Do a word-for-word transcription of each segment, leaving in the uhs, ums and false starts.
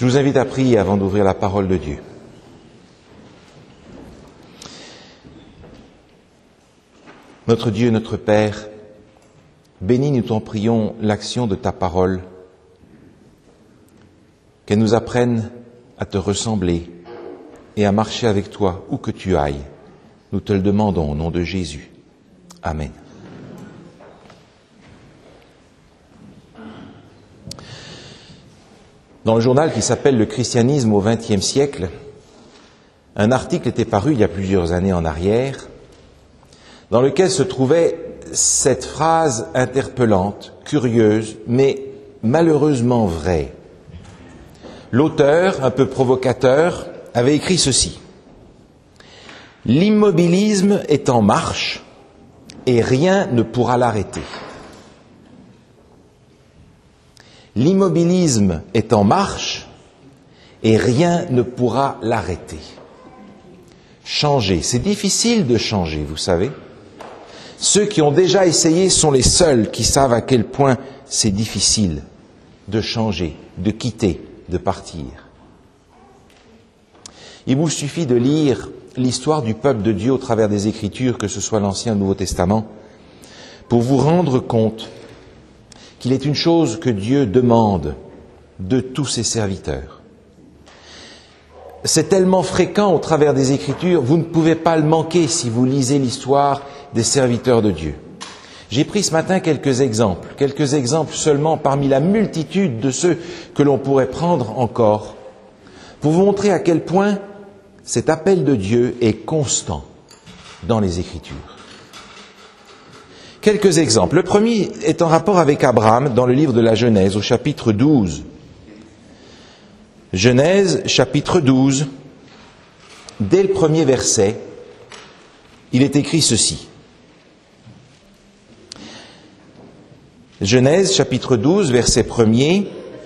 Je vous invite à prier avant d'ouvrir la parole de Dieu. Notre Dieu, notre Père, bénis, nous t'en prions, l'action de ta parole, qu'elle nous apprenne à te ressembler et à marcher avec toi où que tu ailles. Nous te le demandons au nom de Jésus. Amen. Dans le journal qui s'appelle « Le christianisme au vingtième siècle », un article était paru il y a plusieurs années en arrière, dans lequel se trouvait cette phrase interpellante, curieuse, mais malheureusement vraie. L'auteur, un peu provocateur, avait écrit ceci. « L'immobilisme est en marche et rien ne pourra l'arrêter. » L'immobilisme est en marche et rien ne pourra l'arrêter. Changer, c'est difficile de changer, vous savez. Ceux qui ont déjà essayé sont les seuls qui savent à quel point c'est difficile de changer, de quitter, de partir. Il vous suffit de lire l'histoire du peuple de Dieu au travers des Écritures, que ce soit l'Ancien ou le Nouveau Testament, pour vous rendre compte qu'il est une chose que Dieu demande de tous ses serviteurs. C'est tellement fréquent au travers des Écritures, vous ne pouvez pas le manquer si vous lisez l'histoire des serviteurs de Dieu. J'ai pris ce matin quelques exemples, quelques exemples seulement parmi la multitude de ceux que l'on pourrait prendre encore, pour vous montrer à quel point cet appel de Dieu est constant dans les Écritures. Quelques exemples. Le premier est en rapport avec Abraham dans le livre de la Genèse, au chapitre douze. Genèse, chapitre douze, dès le premier verset, il est écrit ceci. Genèse, chapitre douze, verset premier.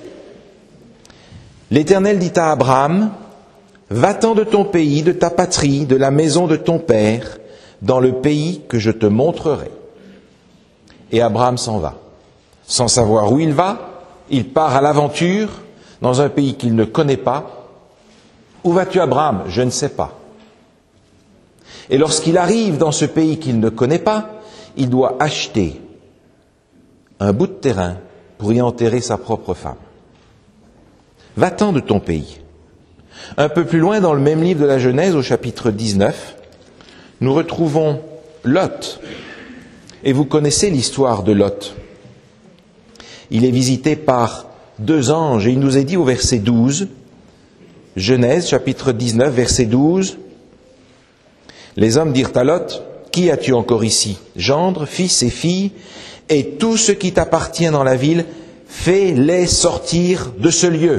L'Éternel dit à Abraham, « Va-t'en de ton pays, de ta patrie, de la maison de ton père, dans le pays que je te montrerai. » Et Abraham s'en va. Sans savoir où il va, il part à l'aventure dans un pays qu'il ne connaît pas. Où vas-tu, Abraham ? Je ne sais pas. Et lorsqu'il arrive dans ce pays qu'il ne connaît pas, il doit acheter un bout de terrain pour y enterrer sa propre femme. Va-t'en de ton pays. Un peu plus loin, dans le même livre de la Genèse, au chapitre dix-neuf, nous retrouvons Lot. Et vous connaissez l'histoire de Lot. Il est visité par deux anges et il nous est dit au verset douze, Genèse chapitre dix-neuf, verset douze, « Les hommes dirent à Lot, « Qui as-tu encore ici ? Gendre, fils et filles, et tout ce qui t'appartient dans la ville, fais-les sortir de ce lieu. »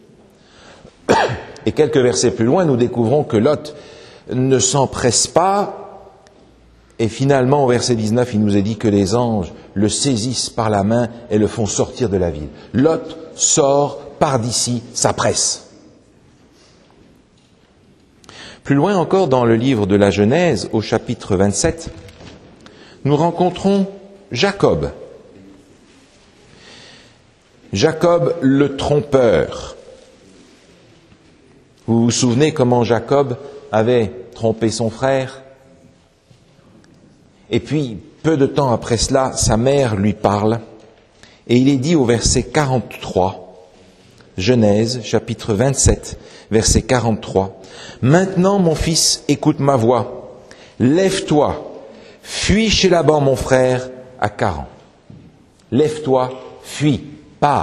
Et quelques versets plus loin, nous découvrons que Lot ne s'empresse pas. Et finalement, au verset dix-neuf, il nous est dit que les anges le saisissent par la main et le font sortir de la ville. Lot sort, part d'ici, s'appresse. Plus loin encore, dans le livre de la Genèse, au chapitre vingt-sept, nous rencontrons Jacob. Jacob le trompeur. Vous vous souvenez comment Jacob avait trompé son frère ? Et puis, peu de temps après cela, sa mère lui parle, et il est dit au verset quarante-trois, Genèse, chapitre vingt-sept, verset quarante-trois, « Maintenant, mon fils, écoute ma voix, lève-toi, fuis chez Laban, mon frère, à Charan. Lève-toi, fuis, pars. »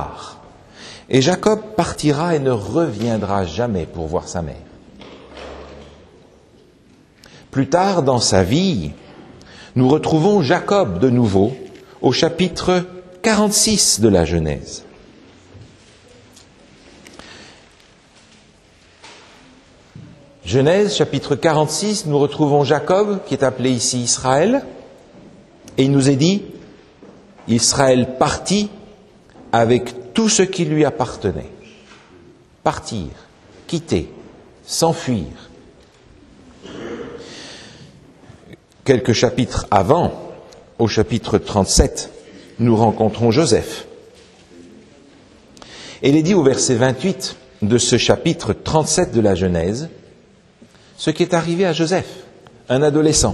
Et Jacob partira et ne reviendra jamais pour voir sa mère. Plus tard dans sa vie, nous retrouvons Jacob de nouveau au chapitre quarante-six de la Genèse. Genèse, chapitre quarante-six, nous retrouvons Jacob, qui est appelé ici Israël, et il nous est dit, Israël partit avec tout ce qui lui appartenait. Partir, quitter, s'enfuir. Quelques chapitres avant, au chapitre trente-sept, nous rencontrons Joseph. Et il est dit au verset vingt-huit, de ce chapitre trente-sept de la Genèse ce qui est arrivé à Joseph, un adolescent.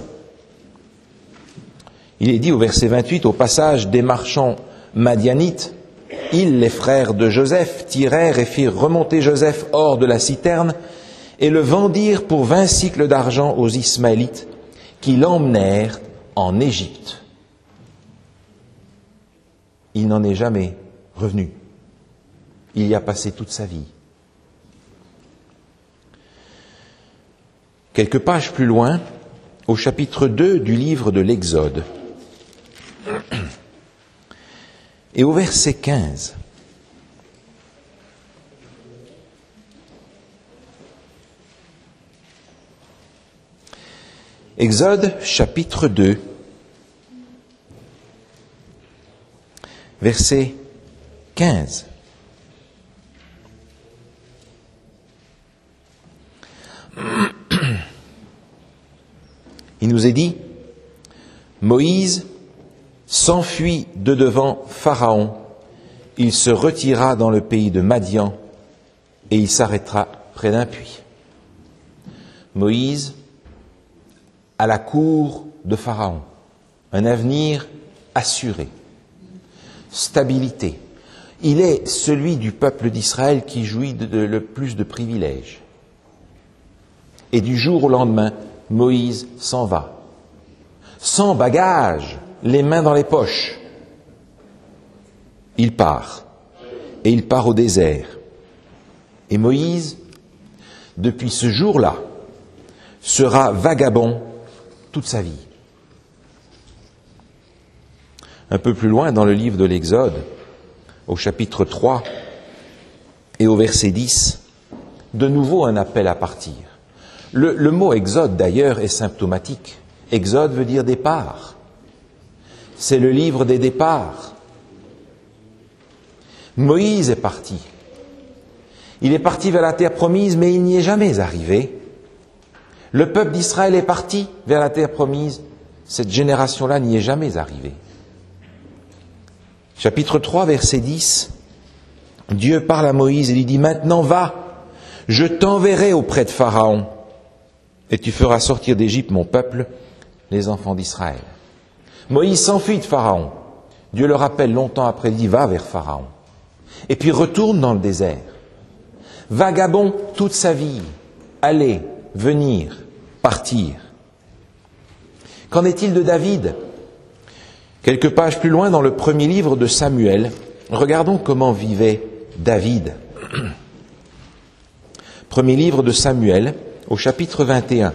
Il est dit au verset vingt-huit, au passage des marchands madianites, ils, les frères de Joseph, tirèrent et firent remonter Joseph hors de la citerne et le vendirent pour vingt cycles d'argent aux Ismaélites qui l'emmenèrent en Égypte. Il n'en est jamais revenu. Il y a passé toute sa vie. Quelques pages plus loin, au chapitre deux du livre de l'Exode, et au verset quinze, Exode chapitre deux, verset quinze. Il nous est dit, Moïse s'enfuit de devant Pharaon, il se retira dans le pays de Madian et il s'arrêtera près d'un puits. Moïse à la cour de Pharaon, un avenir assuré, stabilité. Il est celui du peuple d'Israël qui jouit de, de, le plus de privilèges. Et du jour au lendemain, Moïse s'en va, sans bagage, les mains dans les poches. Il part, et il part au désert. Et Moïse, depuis ce jour-là, sera vagabond toute sa vie. Un peu plus loin dans le livre de l'Exode, au chapitre trois et au verset dix, de nouveau un appel à partir. Le, le mot exode, d'ailleurs, est symptomatique. Exode veut dire départ. C'est le livre des départs. Moïse est parti. Il est parti vers la terre promise, mais il n'y est jamais arrivé. Le peuple d'Israël est parti vers la terre promise. Cette génération-là n'y est jamais arrivée. Chapitre trois, verset dix. Dieu parle à Moïse et lui dit, « Maintenant va, je t'enverrai auprès de Pharaon. Et tu feras sortir d'Égypte mon peuple, les enfants d'Israël. » Moïse s'enfuit de Pharaon. Dieu le rappelle longtemps après, il dit, va vers Pharaon. Et puis retourne dans le désert. Vagabond toute sa vie. Aller, venir, partir. Qu'en est-il de David ? Quelques pages plus loin dans le premier livre de Samuel, regardons comment vivait David. Premier livre de Samuel, au chapitre vingt et un.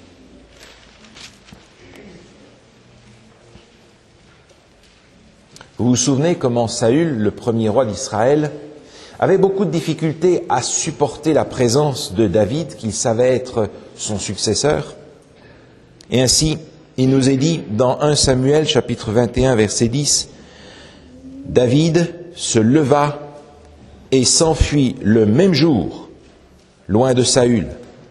Vous vous souvenez comment Saül, le premier roi d'Israël, avait beaucoup de difficultés à supporter la présence de David, qu'il savait être son successeur. Et ainsi, il nous est dit dans premier Samuel, chapitre vingt et un, verset dix, « David se leva et s'enfuit le même jour, loin de Saül. »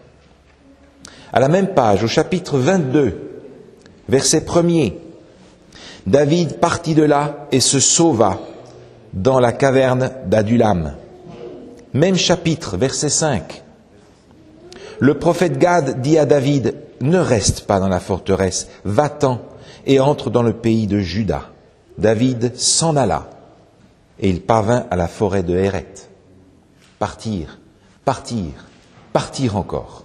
À la même page, au chapitre vingt-deux, verset premier, David partit de là et se sauva dans la caverne d'Adulam. Même chapitre, verset cinq. Le prophète Gad dit à David, « Ne reste pas dans la forteresse, va-t'en et entre dans le pays de Juda. » David s'en alla et il parvint à la forêt de Héret. Partir, partir, partir encore.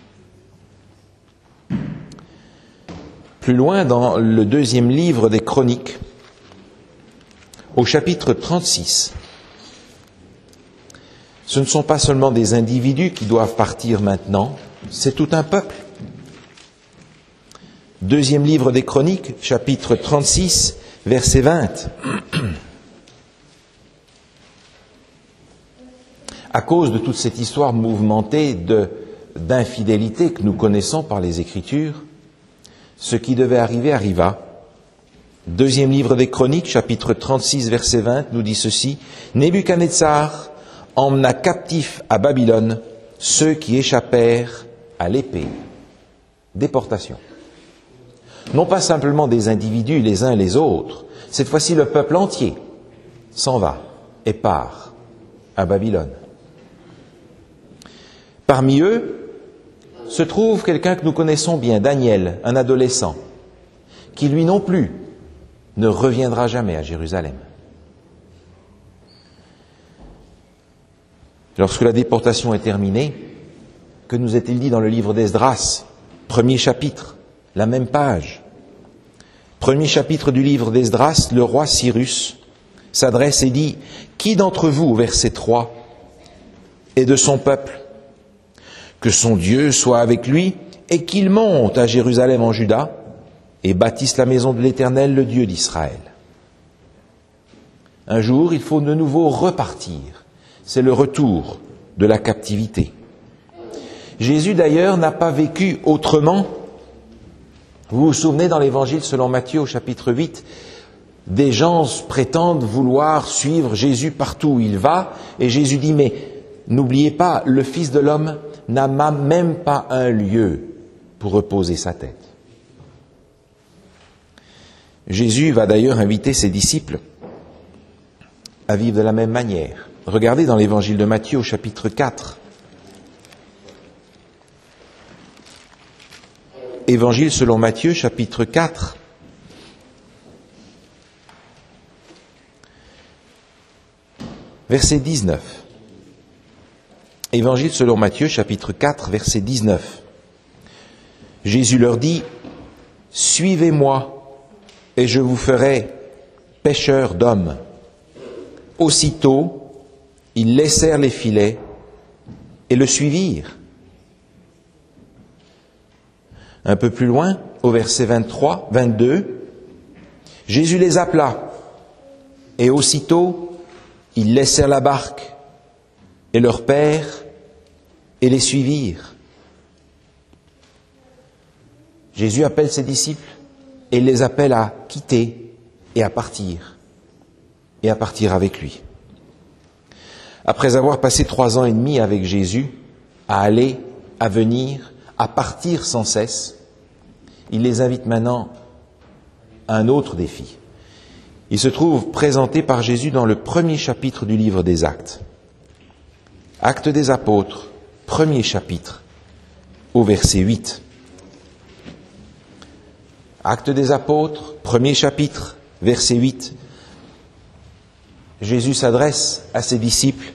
Plus loin, dans le deuxième livre des Chroniques, au chapitre trente-six, ce ne sont pas seulement des individus qui doivent partir maintenant, c'est tout un peuple. Deuxième livre des Chroniques, chapitre trente-six, verset vingt. À cause de toute cette histoire mouvementée de, d'infidélité que nous connaissons par les Écritures, ce qui devait arriver arriva. Deuxième livre des Chroniques, chapitre trente-six, verset vingt, nous dit ceci. Nebuchadnezzar emmena captifs à Babylone ceux qui échappèrent à l'épée. Déportation. Non pas simplement des individus les uns et les autres, cette fois-ci le peuple entier s'en va et part à Babylone. Parmi eux se trouve quelqu'un que nous connaissons bien, Daniel, un adolescent, qui lui non plus ne reviendra jamais à Jérusalem. Lorsque la déportation est terminée, que nous est-il dit dans le livre d'Esdras, premier chapitre, la même page. Premier chapitre du livre d'Esdras, le roi Cyrus s'adresse et dit « Qui d'entre vous, au verset trois, est de son peuple ? Que son Dieu soit avec lui et qu'il monte à Jérusalem en Juda et bâtisse la maison de l'Éternel, le Dieu d'Israël. » Un jour, il faut de nouveau repartir. C'est le retour de la captivité. Jésus, d'ailleurs, n'a pas vécu autrement. Vous vous souvenez, dans l'Évangile selon Matthieu, au chapitre huit, des gens prétendent vouloir suivre Jésus partout où il va, et Jésus dit, mais n'oubliez pas, le Fils de l'homme n'a même pas un lieu pour reposer sa tête. Jésus va d'ailleurs inviter ses disciples à vivre de la même manière. Regardez dans l'Évangile de Matthieu, au chapitre quatre. Évangile selon Matthieu, chapitre quatre. Verset dix-neuf. Évangile selon Matthieu, chapitre quatre, verset dix-neuf. Jésus leur dit, « Suivez-moi, et je vous ferai pêcheurs d'hommes. » Aussitôt, ils laissèrent les filets et le suivirent. Un peu plus loin, au verset vingt-trois, vingt-deux, Jésus les appela, et aussitôt, ils laissèrent la barque et leur père et les suivirent. Jésus appelle ses disciples et les appelle à quitter et à partir, et à partir avec lui. Après avoir passé trois ans et demi avec Jésus, à aller, à venir, à partir sans cesse, il les invite maintenant à un autre défi. Il se trouve présenté par Jésus dans le premier chapitre du livre des Actes. Actes des Apôtres, premier chapitre, au verset huit. Actes des Apôtres, premier chapitre, verset huit. Jésus s'adresse à ses disciples.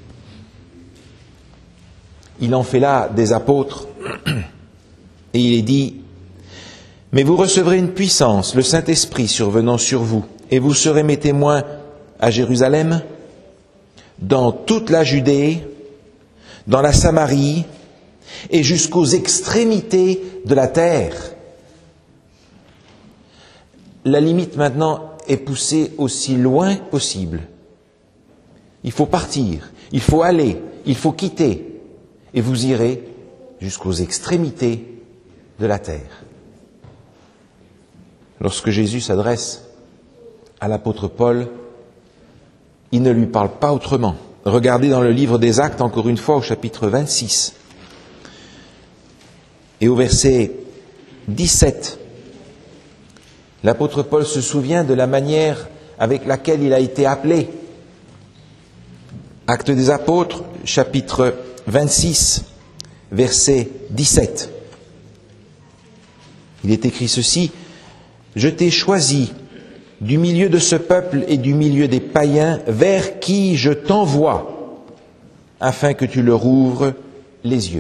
Il en fait là des apôtres et il est dit « Mais vous recevrez une puissance, le Saint-Esprit survenant sur vous, et vous serez mes témoins à Jérusalem, dans toute la Judée, dans la Samarie et jusqu'aux extrémités de la terre. » La limite maintenant est poussée aussi loin possible. Il faut partir, il faut aller, il faut quitter, et vous irez jusqu'aux extrémités de la terre. Lorsque Jésus s'adresse à l'apôtre Paul, il ne lui parle pas autrement. Regardez dans le livre des Actes, encore une fois, au chapitre vingt-six, et au verset dix-sept. L'apôtre Paul se souvient de la manière avec laquelle il a été appelé. Actes des Apôtres, chapitre vingt-six, verset dix-sept. Il est écrit ceci, « Je t'ai choisi du milieu de ce peuple et du milieu des païens vers qui je t'envoie, afin que tu leur ouvres les yeux. »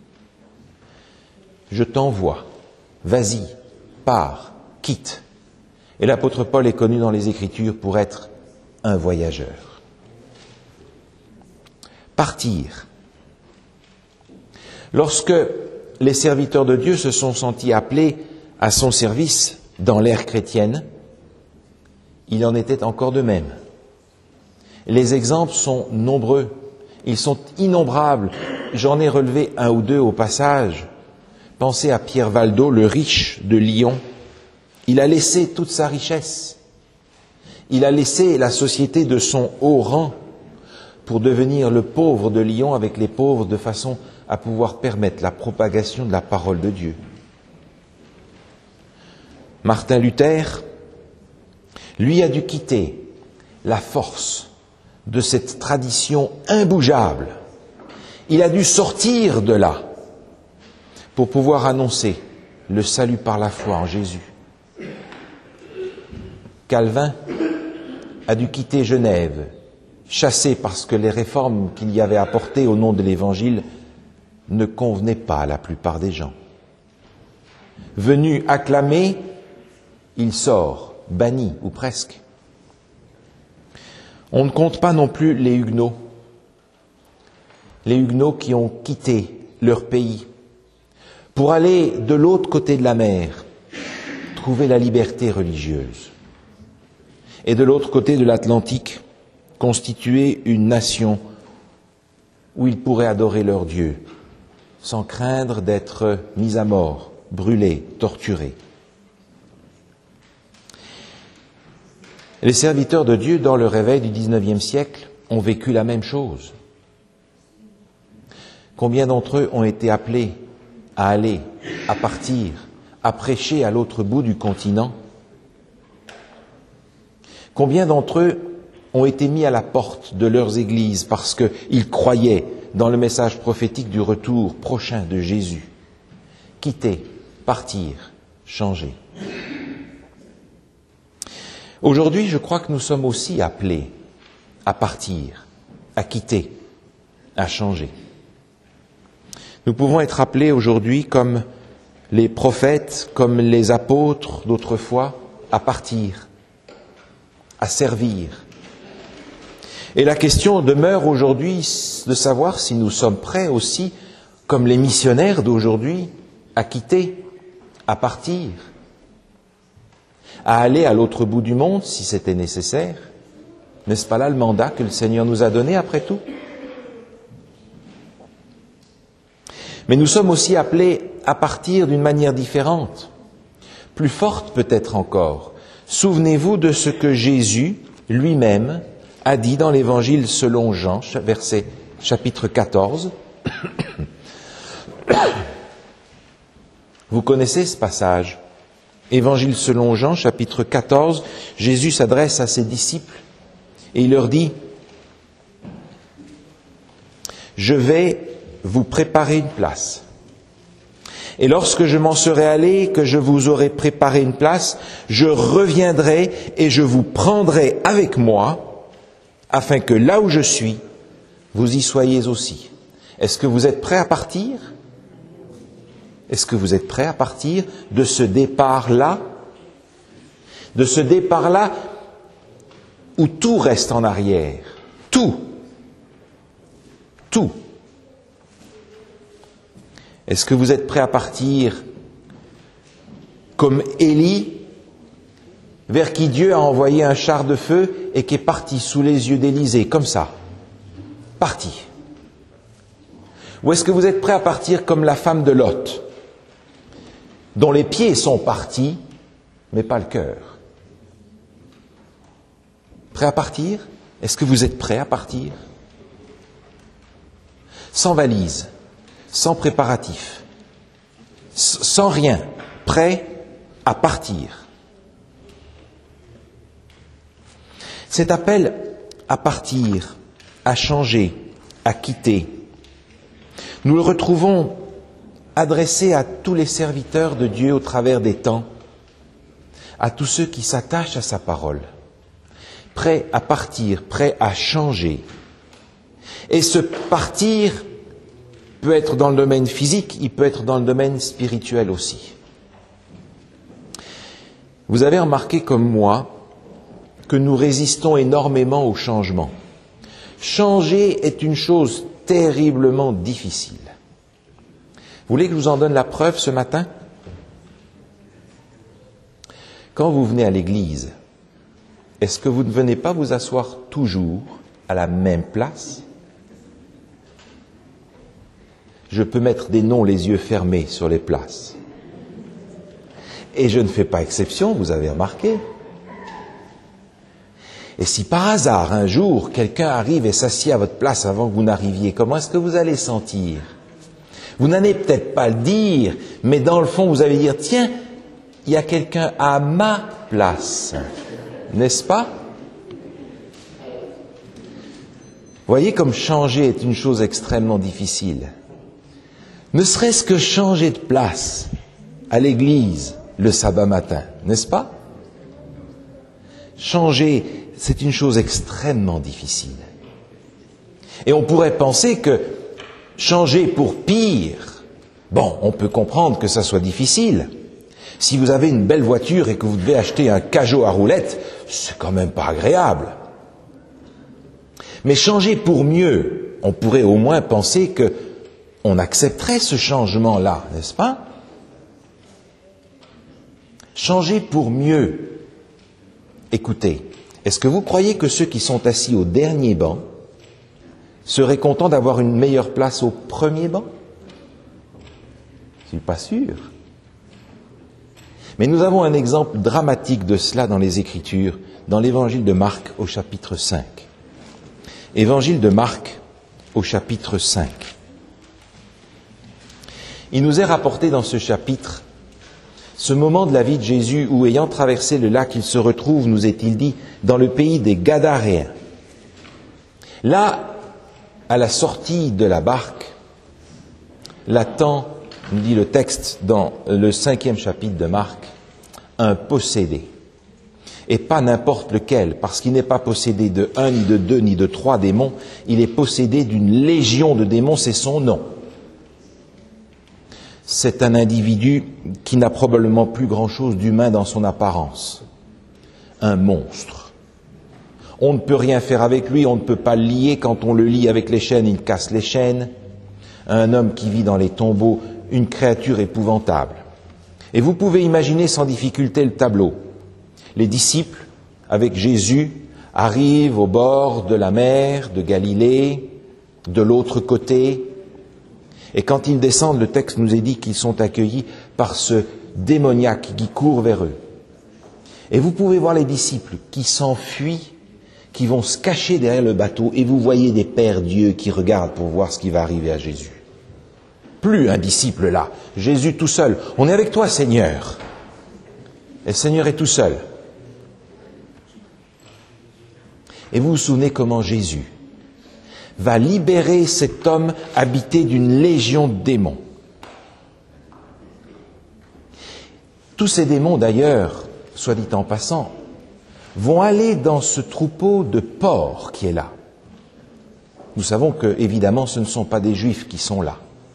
Je t'envoie, vas-y, pars, quitte. Et l'apôtre Paul est connu dans les Écritures pour être un voyageur. Partir. Lorsque les serviteurs de Dieu se sont sentis appelés à son service dans l'ère chrétienne, il en était encore de même. Les exemples sont nombreux, ils sont innombrables. J'en ai relevé un ou deux au passage. Pensez à Pierre Valdo, le riche de Lyon. Il a laissé toute sa richesse. Il a laissé la société de son haut rang pour devenir le pauvre de Lyon avec les pauvres de façon à pouvoir permettre la propagation de la parole de Dieu. Martin Luther, lui, a dû quitter la force de cette tradition imbougeable. Il a dû sortir de là pour pouvoir annoncer le salut par la foi en Jésus. Calvin a dû quitter Genève, chassé parce que les réformes qu'il y avait apportées au nom de l'Évangile ne convenaient pas à la plupart des gens. Venu acclamer, il sort, banni, ou presque. On ne compte pas non plus les Huguenots. Les Huguenots qui ont quitté leur pays pour aller de l'autre côté de la mer, trouver la liberté religieuse. Et de l'autre côté de l'Atlantique, constituer une nation où ils pourraient adorer leur Dieu, sans craindre d'être mis à mort, brûlés, torturés. Les serviteurs de Dieu, dans le réveil du dix-neuvième siècle, ont vécu la même chose. Combien d'entre eux ont été appelés à aller, à partir, à prêcher à l'autre bout du continent? Combien d'entre eux ont été mis à la porte de leurs églises parce qu'ils croyaient dans le message prophétique du retour prochain de Jésus? Quitter, partir, changer. Aujourd'hui, je crois que nous sommes aussi appelés à partir, à quitter, à changer. Nous pouvons être appelés aujourd'hui, comme les prophètes, comme les apôtres d'autrefois, à partir, à servir. Et la question demeure aujourd'hui de savoir si nous sommes prêts aussi, comme les missionnaires d'aujourd'hui, à quitter, à partir, à aller à l'autre bout du monde si c'était nécessaire. N'est-ce pas là le mandat que le Seigneur nous a donné après tout? Mais nous sommes aussi appelés à partir d'une manière différente, plus forte peut-être encore. Souvenez-vous de ce que Jésus lui-même a dit dans l'Évangile selon Jean, verset chapitre quatorze. Vous connaissez ce passage. Évangile selon Jean, chapitre quatorze, Jésus s'adresse à ses disciples et il leur dit « Je vais vous préparer une place. Et lorsque je m'en serai allé, que je vous aurai préparé une place, je reviendrai et je vous prendrai avec moi, afin que là où je suis, vous y soyez aussi. » Est-ce que vous êtes prêts à partir ? Est-ce que vous êtes prêts à partir de ce départ-là ? De ce départ-là où tout reste en arrière. Tout. Tout. Est-ce que vous êtes prêts à partir comme Élie, vers qui Dieu a envoyé un char de feu et qui est parti sous les yeux d'Élisée, comme ça, parti? Ou est-ce que vous êtes prêts à partir comme la femme de Lot, dont les pieds sont partis, mais pas le cœur? Prêt à partir? Est-ce que vous êtes prêt à partir? Sans valise, sans préparatif, sans rien, prêt à partir. Cet appel à partir, à changer, à quitter, nous le retrouvons adressé à tous les serviteurs de Dieu au travers des temps, à tous ceux qui s'attachent à sa parole, prêts à partir, prêts à changer. Et ce partir peut être dans le domaine physique, il peut être dans le domaine spirituel aussi. Vous avez remarqué comme moi que nous résistons énormément au changement. Changer est une chose terriblement difficile. Vous voulez que je vous en donne la preuve ce matin? Quand vous venez à l'église, est-ce que vous ne venez pas vous asseoir toujours à la même place? Je peux mettre des noms les yeux fermés sur les places. Et je ne fais pas exception, vous avez remarqué. Et si par hasard, un jour, quelqu'un arrive et s'assied à votre place avant que vous n'arriviez, comment est-ce que vous allez sentir? Vous n'allez peut-être pas le dire, mais dans le fond, vous allez dire, tiens, il y a quelqu'un à ma place, n'est-ce pas? Voyez comme changer est une chose extrêmement difficile. Ne serait-ce que changer de place à l'église le sabbat matin, n'est-ce pas? Changer, c'est une chose extrêmement difficile. Et on pourrait penser que changer pour pire, bon, on peut comprendre que ça soit difficile. Si vous avez une belle voiture et que vous devez acheter un Pajot à roulettes, c'est quand même pas agréable. Mais changer pour mieux, on pourrait au moins penser que on accepterait ce changement-là, n'est-ce pas? Changer pour mieux. Écoutez, est-ce que vous croyez que ceux qui sont assis au dernier banc seraient contents d'avoir une meilleure place au premier banc? Je ne suis pas sûr. Mais nous avons un exemple dramatique de cela dans les Écritures, dans l'évangile de Marc au chapitre cinq. Évangile de Marc au chapitre cinq. Il nous est rapporté dans ce chapitre ce moment de la vie de Jésus où, ayant traversé le lac, il se retrouve, nous est-il dit, dans le pays des Gadaréens. Là, à la sortie de la barque, l'attend, nous dit le texte dans le cinquième chapitre de Marc, un possédé. Et pas n'importe lequel, parce qu'il n'est pas possédé de un, ni de deux, ni de trois démons, il est possédé d'une légion de démons, c'est son nom. C'est un individu qui n'a probablement plus grand-chose d'humain dans son apparence. Un monstre. On ne peut rien faire avec lui, on ne peut pas le lier. Quand on le lie avec les chaînes, il casse les chaînes. Un homme qui vit dans les tombeaux, une créature épouvantable. Et vous pouvez imaginer sans difficulté le tableau. Les disciples, avec Jésus, arrivent au bord de la mer de Galilée, de l'autre côté. Et quand ils descendent, le texte nous est dit qu'ils sont accueillis par ce démoniaque qui court vers eux. Et vous pouvez voir les disciples qui s'enfuient, qui vont se cacher derrière le bateau, et vous voyez des pères Dieu qui regardent pour voir ce qui va arriver à Jésus. Plus un disciple là, Jésus tout seul. On est avec toi, Seigneur. Et le Seigneur est tout seul. Et vous vous souvenez comment Jésus va libérer cet homme habité d'une légion de démons. Tous ces démons, d'ailleurs, soit dit en passant, vont aller dans ce troupeau de porcs qui est là. Nous savons que, évidemment, ce ne sont pas des Juifs qui sont là.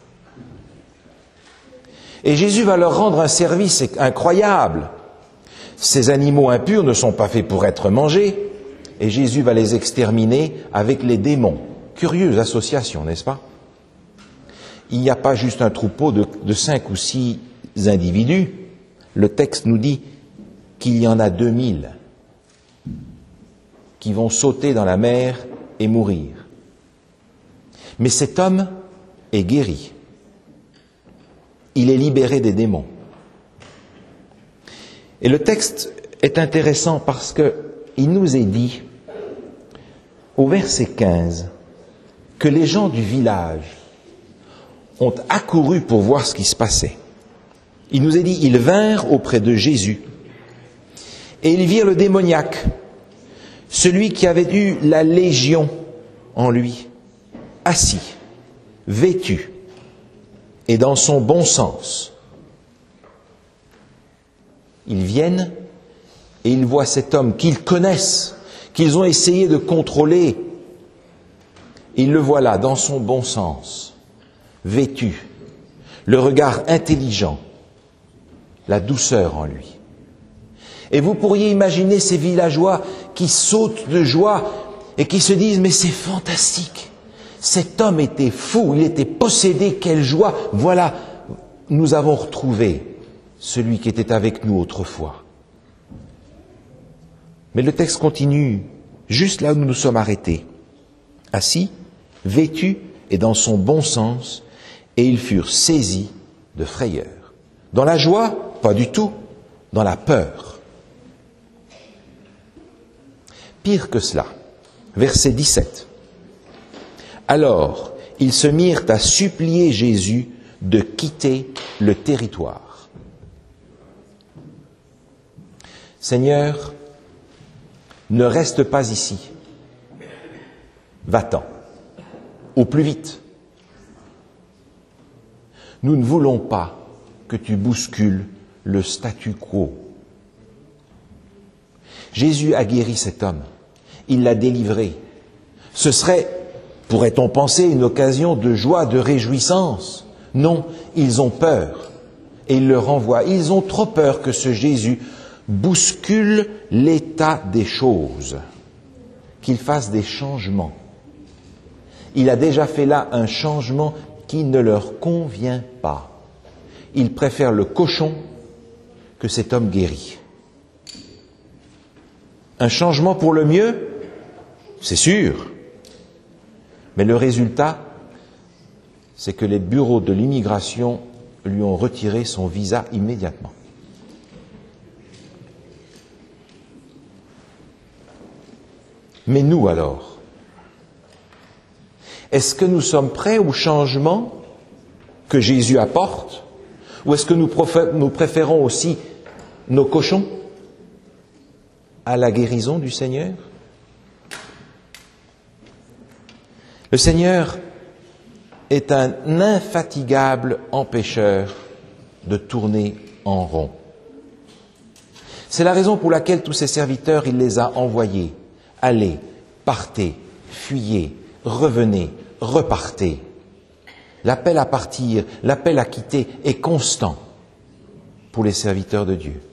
Et Jésus va leur rendre un service incroyable. Ces animaux impurs ne sont pas faits pour être mangés, et Jésus va les exterminer avec les démons. Curieuse association, n'est-ce pas? Il n'y a pas juste un troupeau de, de cinq ou six individus. Le texte nous dit qu'il y en a deux mille qui vont sauter dans la mer et mourir. Mais cet homme est guéri. Il est libéré des démons. Et le texte est intéressant parce que il nous est dit, au verset quinze, que les gens du village ont accouru pour voir ce qui se passait. Il nous est dit, ils vinrent auprès de Jésus et ils virent le démoniaque, celui qui avait eu la légion en lui, assis, vêtu et dans son bon sens. Ils viennent et ils voient cet homme qu'ils connaissent, qu'ils ont essayé de contrôler. Ils le voient là, dans son bon sens, vêtu, le regard intelligent, la douceur en lui. Et vous pourriez imaginer ces villageois qui sautent de joie et qui se disent « Mais c'est fantastique, cet homme était fou, il était possédé, quelle joie, voilà, nous avons retrouvé celui qui était avec nous autrefois. » Mais le texte continue, juste là où nous nous sommes arrêtés. Assis, vêtu et dans son bon sens, et ils furent saisis de frayeur. Dans la joie, pas du tout, dans la peur. Pire que cela, verset dix-sept. Alors, ils se mirent à supplier Jésus de quitter le territoire. Seigneur, ne reste pas ici. Va-t'en. au plus vite. Nous ne voulons pas que tu bouscules le statu quo. Jésus a guéri cet homme. Il l'a délivré. Ce serait, pourrait-on penser, une occasion de joie, de réjouissance. Non, ils ont peur et ils le renvoient. Ils ont trop peur que ce Jésus bouscule l'état des choses, qu'il fasse des changements. Il a déjà fait là un changement qui ne leur convient pas. Ils préfèrent le cochon que cet homme guéri. Un changement pour le mieux, c'est sûr. Mais le résultat, c'est que les bureaux de l'immigration lui ont retiré son visa immédiatement. Mais nous alors, est-ce que nous sommes prêts au changement que Jésus apporte, ou est-ce que nous, profé- nous préférons aussi nos cochons à la guérison du Seigneur? Le Seigneur est un infatigable empêcheur de tourner en rond. C'est la raison pour laquelle tous ses serviteurs, il les a envoyés. Allez, partez, fuyez, revenez, repartez. L'appel à partir, l'appel à quitter est constant pour les serviteurs de Dieu.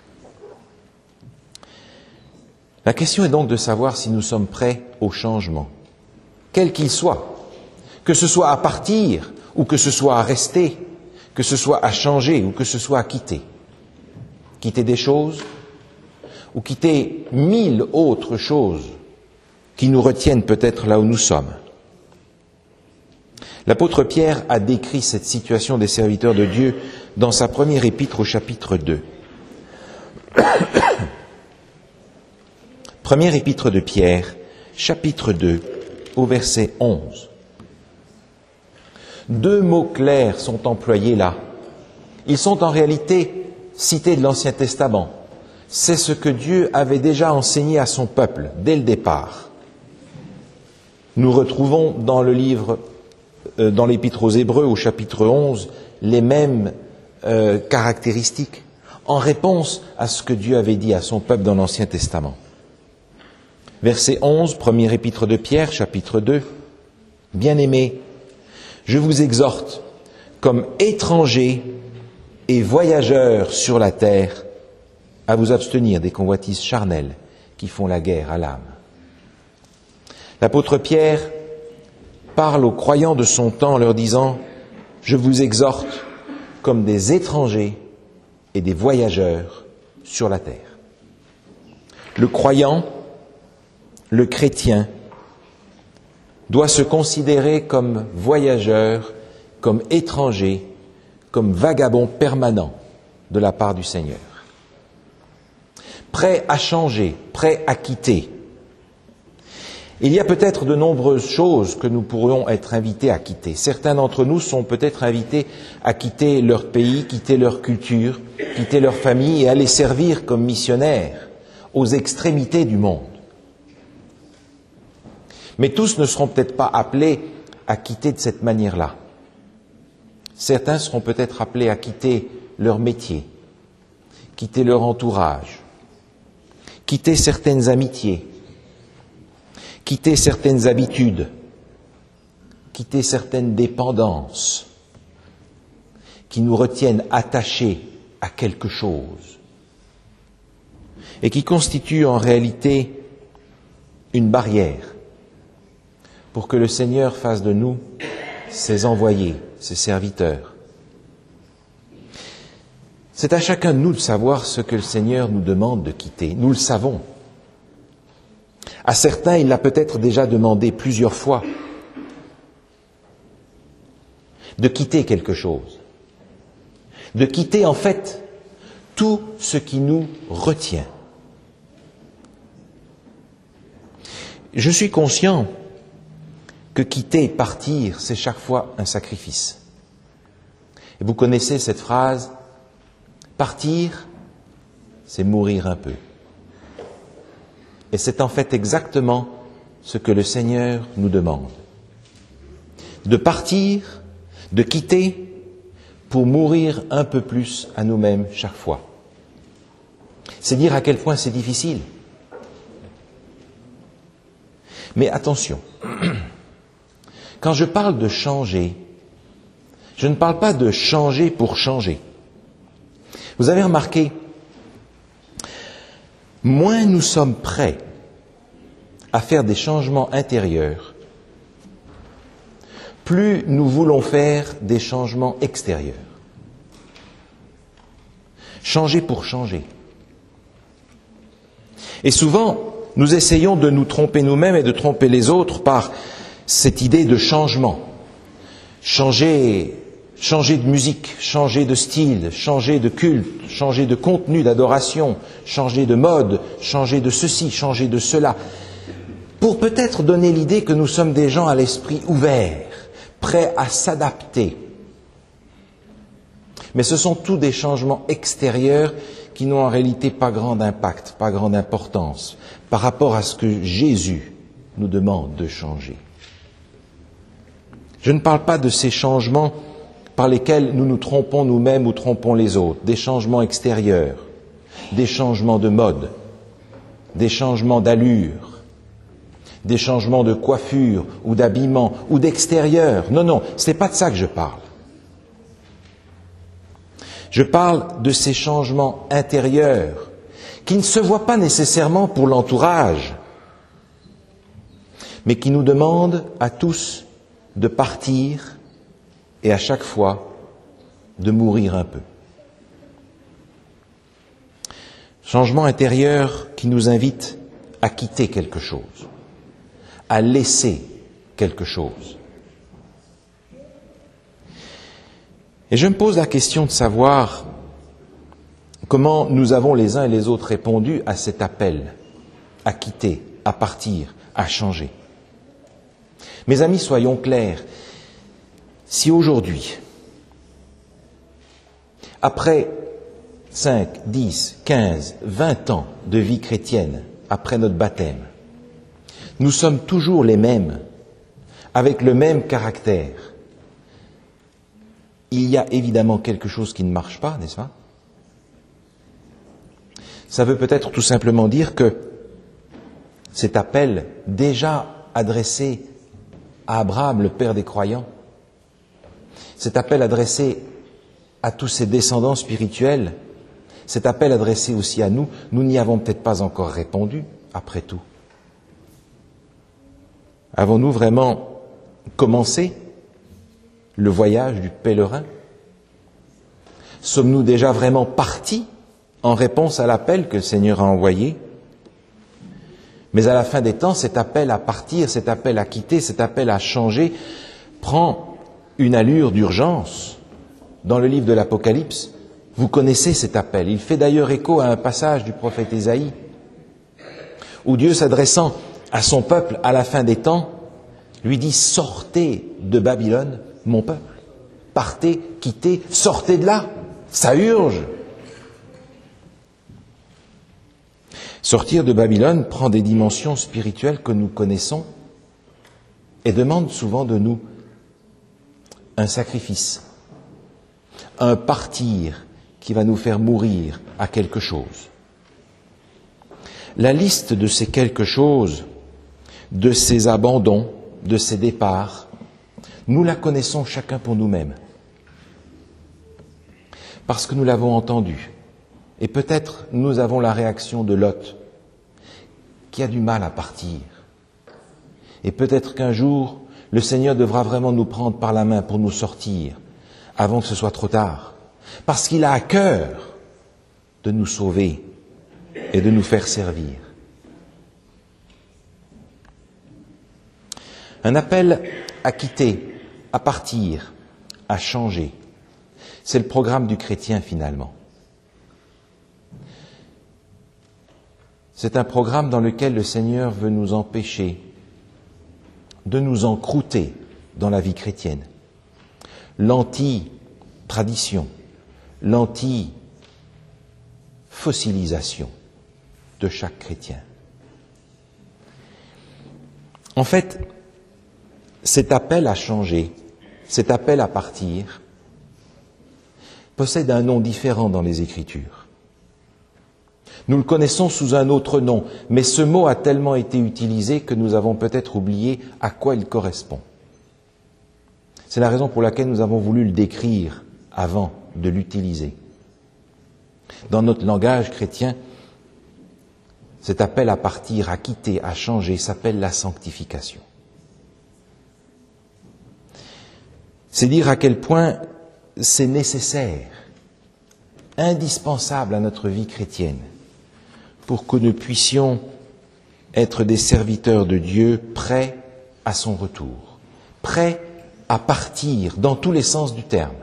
La question est donc de savoir si nous sommes prêts au changement, quel qu'il soit, que ce soit à partir ou que ce soit à rester, que ce soit à changer ou que ce soit à quitter. Quitter des choses ou quitter mille autres choses qui nous retiennent peut-être là où nous sommes. L'apôtre Pierre a décrit cette situation des serviteurs de Dieu dans sa première épître au chapitre deux. Première épître de Pierre, chapitre deux, au verset onze. Deux mots clairs sont employés là. Ils sont en réalité cités de l'Ancien Testament. C'est ce que Dieu avait déjà enseigné à son peuple dès le départ. Nous retrouvons dans le livre, euh, dans l'Épître aux Hébreux, au chapitre onze, les mêmes euh, caractéristiques en réponse à ce que Dieu avait dit à son peuple dans l'Ancien Testament. Verset onze, première épître de Pierre, chapitre deux. Bien-aimés, je vous exhorte, comme étrangers et voyageurs sur la terre, à vous abstenir des convoitises charnelles qui font la guerre à l'âme. L'apôtre Pierre parle aux croyants de son temps en leur disant « Je vous exhorte comme des étrangers et des voyageurs sur la terre. » Le croyant, le chrétien, doit se considérer comme voyageur, comme étranger, comme vagabond permanent de la part du Seigneur. Prêt à changer, prêt à quitter. Il y a peut-être de nombreuses choses que nous pourrions être invités à quitter. Certains d'entre nous sont peut-être invités à quitter leur pays, quitter leur culture, quitter leur famille et aller servir comme missionnaires aux extrémités du monde. Mais tous ne seront peut-être pas appelés à quitter de cette manière-là. Certains seront peut-être appelés à quitter leur métier, quitter leur entourage, quitter certaines amitiés, quitter certaines habitudes, quitter certaines dépendances qui nous retiennent attachés à quelque chose et qui constituent en réalité une barrière pour que le Seigneur fasse de nous ses envoyés, ses serviteurs. C'est à chacun de nous de savoir ce que le Seigneur nous demande de quitter. Nous le savons. À certains, il l'a peut-être déjà demandé plusieurs fois de quitter quelque chose, de quitter en fait tout ce qui nous retient. Je suis conscient que quitter, partir, c'est chaque fois un sacrifice. Et vous connaissez cette phrase, partir, c'est mourir un peu. Et c'est en fait exactement ce que le Seigneur nous demande. de partir, de quitter, pour mourir un peu plus à nous-mêmes chaque fois. C'est dire à quel point c'est difficile. Mais attention, quand je parle de changer, je ne parle pas de changer pour changer. Vous avez remarqué, moins nous sommes prêts à faire des changements intérieurs, plus nous voulons faire des changements extérieurs. Changer pour changer. Et souvent, nous essayons de nous tromper nous-mêmes et de tromper les autres par cette idée de changement. Changer, changer de musique, changer de style, changer de culte, changer de contenu d'adoration, changer de mode, changer de ceci, changer de cela. Pour peut-être donner l'idée que nous sommes des gens à l'esprit ouvert, prêts à s'adapter. Mais ce sont tous des changements extérieurs qui n'ont en réalité pas grand impact, pas grande importance par rapport à ce que Jésus nous demande de changer. Je ne parle pas de ces changements par lesquels nous nous trompons nous-mêmes ou trompons les autres, des changements extérieurs, des changements de mode, des changements d'allure, des changements de coiffure ou d'habillement ou d'extérieur. Non, non, ce n'est pas de ça que je parle. Je parle de ces changements intérieurs qui ne se voient pas nécessairement pour l'entourage, mais qui nous demandent à tous de partir et à chaque fois de mourir un peu. Changement intérieur qui nous invite à quitter quelque chose, à laisser quelque chose. Et je me pose la question de savoir comment nous avons les uns et les autres répondu à cet appel, à quitter, à partir, à changer. Mes amis, soyons clairs, si aujourd'hui, après cinq, dix, quinze, vingt ans de vie chrétienne, après notre baptême, nous sommes toujours les mêmes, avec le même caractère, il y a évidemment quelque chose qui ne marche pas, n'est-ce pas? Ça veut peut-être tout simplement dire que cet appel déjà adressé à Abraham, le père des croyants, cet appel adressé à tous ses descendants spirituels, cet appel adressé aussi à nous, nous n'y avons peut-être pas encore répondu, après tout. Avons-nous vraiment commencé le voyage du pèlerin? Sommes-nous déjà vraiment partis en réponse à l'appel que le Seigneur a envoyé? Mais à la fin des temps, cet appel à partir, cet appel à quitter, cet appel à changer prend une allure d'urgence. Dans le livre de l'Apocalypse, vous connaissez cet appel. Il fait d'ailleurs écho à un passage du prophète Ésaïe, où Dieu, s'adressant à son peuple à la fin des temps, lui dit « Sortez de Babylone, mon peuple. Partez, quittez, sortez de là. Ça urge. » Sortir de Babylone prend des dimensions spirituelles que nous connaissons et demande souvent de nous un sacrifice, un partir qui va nous faire mourir à quelque chose. La liste de ces quelque chose, de ces abandons, de ces départs, nous la connaissons chacun pour nous-mêmes. Parce que nous l'avons entendu. Et peut-être nous avons la réaction de Lot, qui a du mal à partir. Et peut-être qu'un jour, le Seigneur devra vraiment nous prendre par la main pour nous sortir, avant que ce soit trop tard. Parce qu'il a à cœur de nous sauver et de nous faire servir. Un appel à quitter, à partir, à changer. C'est le programme du chrétien finalement. C'est un programme dans lequel le Seigneur veut nous empêcher de nous encrouter dans la vie chrétienne. L'anti-tradition, l'anti-fossilisation de chaque chrétien. En fait, cet appel à changer, cet appel à partir, possède un nom différent dans les Écritures. Nous le connaissons sous un autre nom, mais ce mot a tellement été utilisé que nous avons peut-être oublié à quoi il correspond. C'est la raison pour laquelle nous avons voulu le décrire avant de l'utiliser. Dans notre langage chrétien, cet appel à partir, à quitter, à changer, s'appelle la sanctification. C'est dire à quel point c'est nécessaire, indispensable à notre vie chrétienne, pour que nous puissions être des serviteurs de Dieu prêts à son retour, prêts à partir dans tous les sens du terme.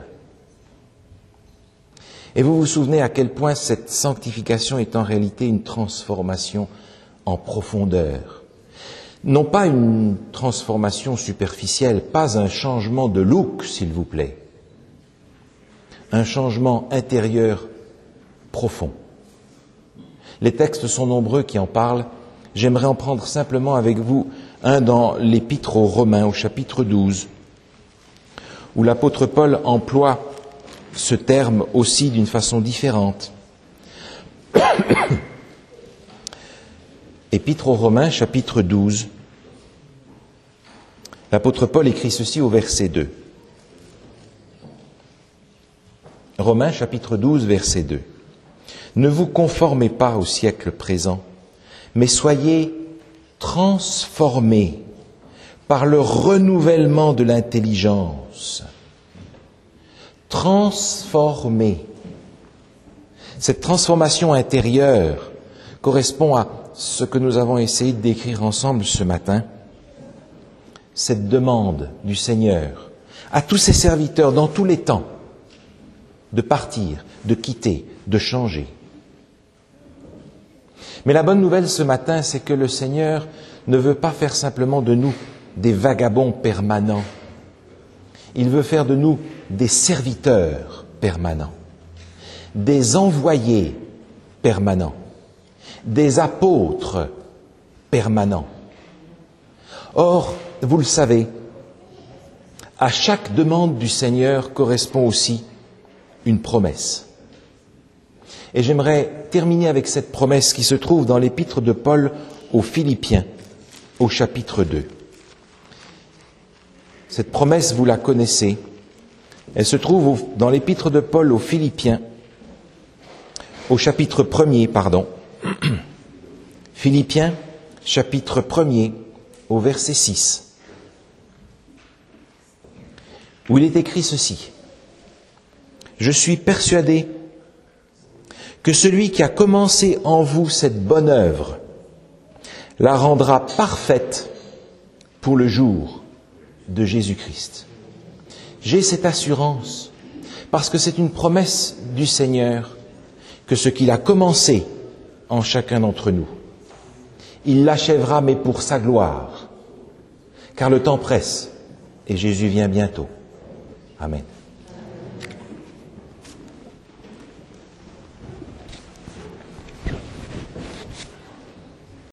Et vous vous souvenez à quel point cette sanctification est en réalité une transformation en profondeur. Non pas une transformation superficielle, pas un changement de look, s'il vous plaît. Un changement intérieur profond. Les textes sont nombreux qui en parlent. J'aimerais en prendre simplement avec vous un dans l'Épître aux Romains, au chapitre douze, où l'apôtre Paul emploie ce terme aussi d'une façon différente. Épître aux Romains, chapitre douze. L'apôtre Paul écrit ceci au verset deux. Romains, chapitre douze, verset deux. Ne vous conformez pas au siècle présent, mais soyez transformés par le renouvellement de l'intelligence. Transformés. Cette transformation intérieure correspond à ce que nous avons essayé de décrire ensemble ce matin, cette demande du Seigneur à tous ses serviteurs dans tous les temps de partir, de quitter, de changer. Mais la bonne nouvelle ce matin, c'est que le Seigneur ne veut pas faire simplement de nous des vagabonds permanents. Il veut faire de nous des serviteurs permanents, des envoyés permanents, des apôtres permanents. Or, vous le savez, à chaque demande du Seigneur correspond aussi une promesse. Et j'aimerais terminer avec cette promesse qui se trouve dans l'épître de Paul aux Philippiens, au chapitre deux. Cette promesse, vous la connaissez. Elle se trouve dans l'épître de Paul aux Philippiens, au chapitre premier, pardon. Philippiens, chapitre premier, au verset six, où il est écrit ceci. Je suis persuadé que celui qui a commencé en vous cette bonne œuvre la rendra parfaite pour le jour de Jésus-Christ. J'ai cette assurance parce que c'est une promesse du Seigneur que ce qu'il a commencé en chacun d'entre nous, il l'achèvera, mais pour sa gloire, car le temps presse et Jésus vient bientôt. Amen.